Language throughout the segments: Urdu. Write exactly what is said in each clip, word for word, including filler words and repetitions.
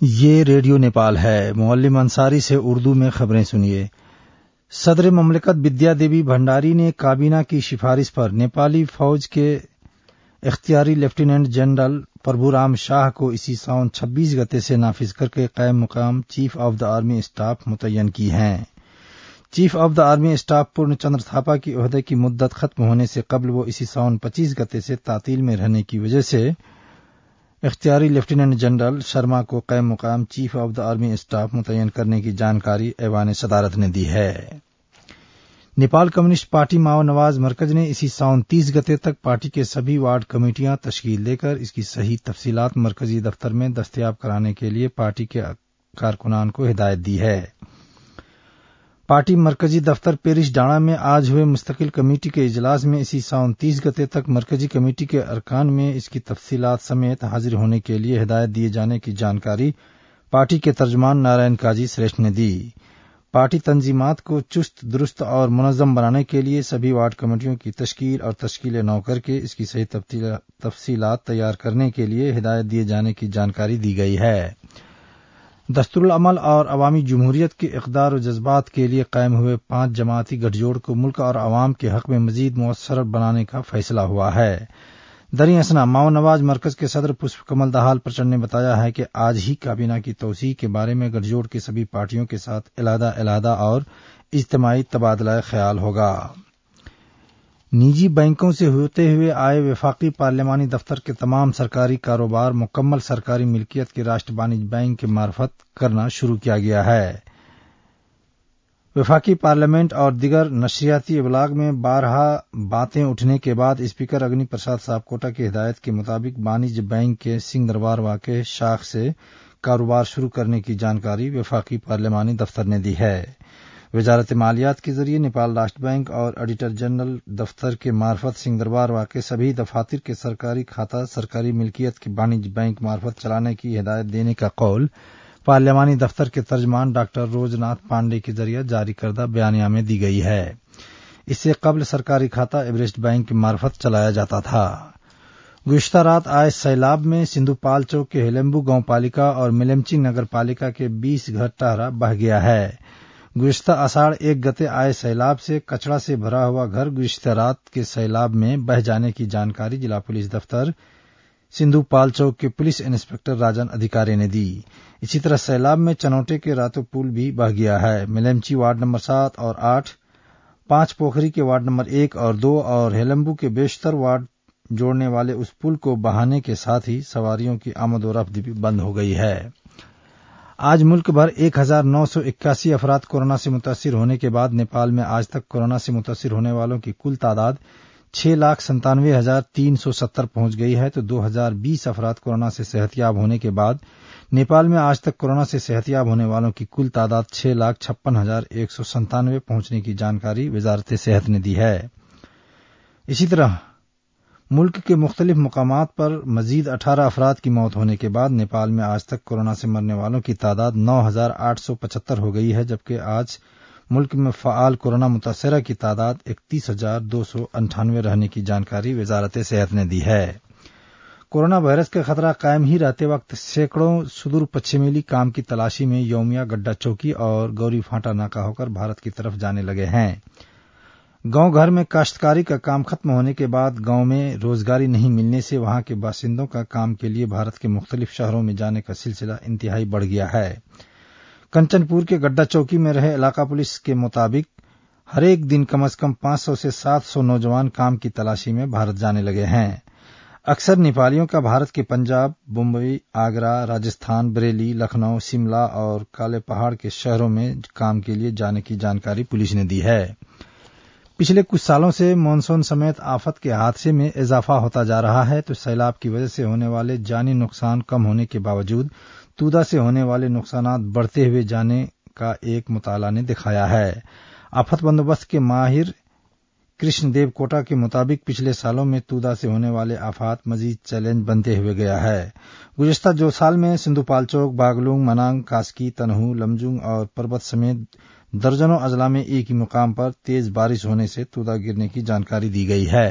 یہ ریڈیو نیپال ہے۔ معلم انصاری سے اردو میں خبریں سنیے۔ صدر مملکت بدیا دیوی بھنڈاری نے کابینہ کی سفارش پر نیپالی فوج کے اختیاری لیفٹیننٹ جنرل پربھو رام شاہ کو اسی ساون چھبیس گتے سے نافذ کر کے قائم مقام chief of the army staff متعین کی ہیں۔ Chief of the army staff Purna Chandra Thapa کی عہدے کی مدت ختم ہونے سے قبل وہ اسی ساون پچیس گتے سے تعطیل میں رہنے کی وجہ سے اختیاری لیفٹیننٹ جنرل شرما کو قائم مقام chief of the army staff متعین کرنے کی جانکاری ایوان صدارت نے دی ہے۔ نیپال کمیونسٹ پارٹی ماؤ نواز مرکز نے اسی ساون تیس گتے تک پارٹی کے سبھی وارڈ کمیٹیاں تشکیل دے کر اس کی صحیح تفصیلات مرکزی دفتر میں دستیاب کرانے کے لیے پارٹی کے کارکنان کو ہدایت دی ہے۔ پارٹی مرکزی دفتر پیرس ڈانا میں آج ہوئے مستقل کمیٹی کے اجلاس میں اسی ساون تیس گتے تک مرکزی کمیٹی کے ارکان میں اس کی تفصیلات سمیت حاضر ہونے کے لیے ہدایت دیے جانے کی جانکاری پارٹی کے ترجمان نارائن کاجی سریشٹھ نے دی۔ پارٹی تنظیمات کو چست درست اور منظم بنانے کے لیے سبھی وارڈ کمیٹیوں کی تشکیل اور تشکیل نو کر کے اس کی صحیح تفصیلات تیار کرنے کے لیے ہدایت دیے جانے کی جانکاری دی گئی ہے۔ دستور العمل اور عوامی جمہوریت کے اقدار و جذبات کے لیے قائم ہوئے پانچ جماعتی گٹھ جوڑ کو ملک اور عوام کے حق میں مزید مؤثر بنانے کا فیصلہ ہوا ہے۔ دریں اثنا ماؤ نواز مرکز کے صدر پشپ کمل دہال پرچنڈ نے بتایا ہے کہ آج ہی کابینہ کی توسیع کے بارے میں گٹھ جوڑ کی سبھی پارٹیوں کے ساتھ علیحدہ علیحدہ اور اجتماعی تبادلہ خیال ہوگا۔ نجی بینکوں سے ہوتے ہوئے آئے وفاقی پارلیمانی دفتر کے تمام سرکاری کاروبار مکمل سرکاری ملکیت کے راشٹر بانج بینک کے معرفت کرنا شروع کیا گیا ہے۔ وفاقی پارلیمنٹ اور دیگر نشریاتی ابلاغ میں بارہا باتیں اٹھنے کے بعد اسپیکر اگنی پرساد صاحب کوٹا کی ہدایت کے مطابق بانج بینک کے سنگھ دربار واقع شاخ سے کاروبار شروع کرنے کی جانکاری وفاقی پارلیمانی دفتر نے دی ہے۔ وزارت مالیات کے ذریعے نیپال راشٹر بینک اور آڈیٹر جنرل دفتر کے معرفت سنگھ دربار واقع سبھی دفاتر کے سرکاری کھاتہ سرکاری ملکیت کے بانج بینک معرفت چلانے کی ہدایت دینے کا قول پارلیمانی دفتر کے ترجمان ڈاکٹر روز ناتھ پانڈے کے ذریعے جاری کردہ بیانیہ میں دی گئی ہے۔ اس سے قبل سرکاری کھاتہ ایوریسٹ بینک کے معرفت چلایا جاتا تھا۔ گزشتہ رات آئے سیلاب میں سندھو پال چوک کے ہیلمبو گاؤں پالیکا اور میلمچی نگر پالیکا کے بیس گھر ٹہرا بہ گیا ہے۔ گزشتہ آষاڑھ ایک گتے آئے سیلاب سے کچڑا سے بھرا ہوا گھر گزشتہ رات کے سیلاب میں بہہ جانے کی جانکاری ضلع پولیس دفتر سندھو پال چوک کے پولیس انسپکٹر راجن ادھیکاری نے دی۔ اسی طرح سیلاب میں چنوٹے کے راتو پول بھی بہہ گیا ہے۔ میلمچی وارڈ نمبر سات اور آٹھ، پانچ پوکھری کے وارڈ نمبر ایک اور دو اور ہیلمبو کے بیشتر وارڈ جوڑنے والے اس پل کو بہانے کے ساتھ ہی سواریوں کی آمد و رفت بھی بند ہو گئی ہے۔ آج ملک بھر ایک ہزار نو سو اکاسی افراد کورونا سے متاثر ہونے کے بعد نیپال میں آج تک کورونا سے متاثر ہونے والوں کی کل تعداد چھ لاکھ ستانوے ہزار تین سو ستر پہنچ گئی ہے تو دو ہزار بیس افراد کورونا سے صحتیاب ہونے کے بعد نیپال میں آج تک کورونا سے صحتیاب ہونے والوں کی کل تعداد چھ لاکھ چھپن ہزار ایک سو ستانوے پہنچنے کی جانکاری وزارت صحت نے دی ہے۔ اسی طرح ملک کے مختلف مقامات پر مزید اٹھارہ افراد کی موت ہونے کے بعد نیپال میں آج تک کورونا سے مرنے والوں کی تعداد نو ہزار آٹھ سو پچہتر ہو گئی ہے، جبکہ آج ملک میں فعال کورونا متاثرہ کی تعداد اکتیس ہزار دو سو انٹھانوے رہنے کی جانکاری وزارت صحت نے دی ہے۔ کورونا وائرس کا خطرہ قائم ہی رہتے وقت سینکڑوں سدور پچھمیلی کام کی تلاشی میں یومیہ گڈھا چوکی اور گوری پھانٹا ناکہ ہو کر بھارت کی طرف جانے لگے ہیں۔ گاؤں گھر میں کاشتکاری کا کام ختم ہونے کے بعد گاؤں میں روزگاری نہیں ملنے سے وہاں کے باشندوں کا کام کے لیے بھارت کے مختلف شہروں میں جانے کا سلسلہ انتہائی بڑھ گیا ہے۔ کنچن پور کے گڈھا چوکی میں رہے علاقہ پولیس کے مطابق ہر ایک دن کم از کم پانچ سو سے سات سو نوجوان کام کی تلاشی میں بھارت جانے لگے ہیں۔ اکثر نیپالیوں کا بھارت کے پنجاب، بمبئی، آگرہ، راجستھان، بریلی، لکھنؤ، شملہ اور کالے پہاڑ کے شہروں میں کام کے لیے جانے کی جانکاری پولیس نے دی ہے۔ پچھلے کچھ سالوں سے مانسون سمیت آفت کے حادثے میں اضافہ ہوتا جا رہا ہے تو سیلاب کی وجہ سے ہونے والے جانی نقصان کم ہونے کے باوجود تودا سے ہونے والے نقصانات بڑھتے ہوئے جانے کا ایک مطالعہ نے دکھایا ہے۔ آفت بندوبست کے ماہر کرشن دیو کوٹا کے مطابق پچھلے سالوں میں تودا سے ہونے والے آفات مزید چیلنج بنتے ہوئے گیا ہے۔ گزشتہ دو سال میں سندھو پال چوک، باگلونگ، منانگ، کاسکی، تنہو، لمجونگ اور پربت سمیت درجنوں اضلاع میں ایک ہی مقام پر تیز بارش ہونے سے تودا گرنے کی جانکاری دی گئی ہے۔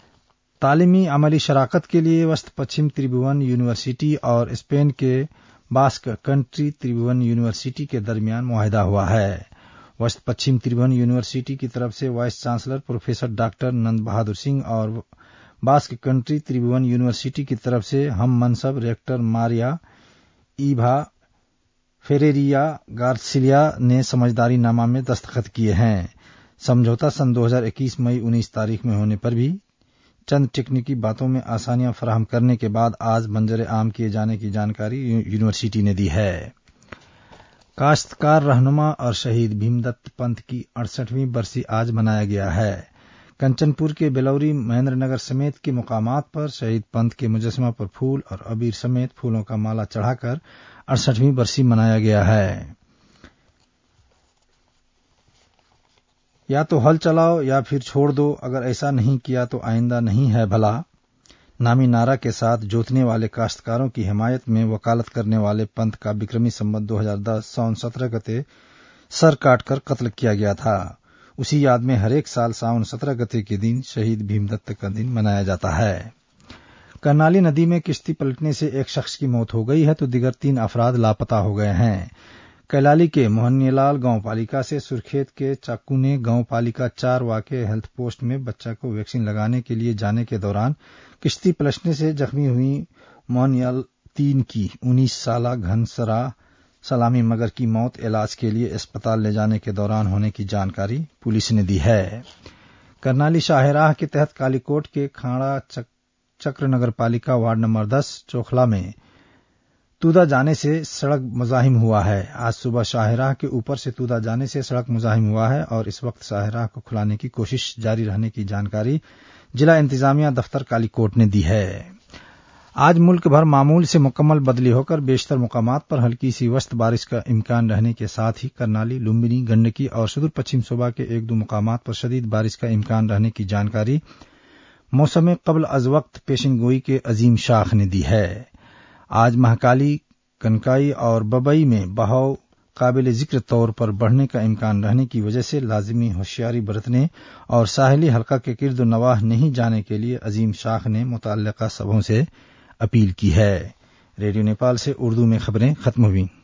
تعلیمی عملی شراکت کے لیے وسط پچھم تریبھون یونیورسٹی اور اسپین کے बास्क कंट्री त्रिभुवन यूनिवर्सिटी के दरमियान मुआहदा हुआ है। वस्त पश्चिम त्रिभुवन यूनिवर्सिटी की तरफ से vice chancellor professor doctor Nand Bahadur Singh और बास्क कंट्री त्रिभुवन यूनिवर्सिटी की तरफ से हम मनसब रेक्टर मारिया ईभा फेरेरिया गार्सिलिया ने समझदारी नामा में दस्तखत किए हैं। समझौता सन दो हज़ार इक्कीस मई उन्नीस तारीख में होने पर भी चंद टेक्निकी बातों में आसानियां फराहम करने के बाद आज मंजर आम किए जाने की जानकारी यूनिवर्सिटी ने दी है। काश्तकार रहनुमा और शहीद भीमदत्त पंत की अड़सठवीं बरसी आज मनाया गया है। कंचनपुर के बेलौरी महेंद्रनगर समेत के मुकामात पर शहीद पंत के मुजस्समा पर फूल और अबीर समेत फूलों का माला चढ़ाकर अड़सठवीं बरसी मनाया गया है। या तो हल चलाओ या फिर छोड़ दो, अगर ऐसा नहीं किया तो आइंदा नहीं है भला नामी नारा के साथ जोतने वाले काश्तकारों की हिमायत में वकालत करने वाले पंत का विक्रमी संवत दो हज़ार दस सावन सत्रह गते सर काटकर कत्ल किया गया था। उसी याद में हरेक साल सावन सत्रह गते के दिन शहीद भीमदत्त का दिन मनाया जाता है। करनाली नदी में किश्ती पलटने से एक शख्स की मौत हो गई है तो दिगर तीन अफराद लापता हो गए हैं। कैलाली के मोहनियालाल गांव पालिका से सुरखेत के चाकुने गांव पालिका चार वाके हेल्थ पोस्ट में बच्चा को वैक्सीन लगाने के लिए जाने के दौरान किश्ती पलटने से जख्मी हुई मोहनियाल तीन की उन्नीस साला घनसरा सलामी मगर की मौत इलाज के लिए अस्पताल ले जाने के दौरान होने की जानकारी पुलिस ने दी है। करनाली शाहराह के तहत कालीकोट के खाड़ा चक, चक्र नगर पालिका वार्ड नंबर दस चोखला में तूदा जाने से सड़क मुजाहिम हुआ है। आज सुबह शाहराह के ऊपर से तूदा जाने से सड़क मुजाहिम हुआ है और इस वक्त शाहराह को खुलाने की कोशिश जारी रहने की जानकारी जिला इंतजामिया दफ्तर कालीकोट ने दी है। आज मुल्क भर मामूल से मुकम्मल बदली होकर बेशतर मुकामात पर हल्की सी वस्त बारिश का इम्कान रहने के साथ ही करनाली, लुम्बिनी, गंडकी और सुदूर पश्चिम सूबा के एक दो मुकामात पर शदीद बारिश का इम्कान रहने की जानकारी मौसम कबल अज वक्त पेशनगोई के अजीम शाख ने दी है। आज महाकाली, कनकाई और बबई में बहाव काबिल जिक्र तौर पर बढ़ने का इम्कान रहने की वजह से लाजिमी होशियारी बरतने और साहिली हल्का के गिर्द नवाह नहीं जाने के लिए अजीम शाख ने मुतल्लिका सबों से अपील की है। रेडियो नेपाल से उर्दू में खबरें खत्म हुई।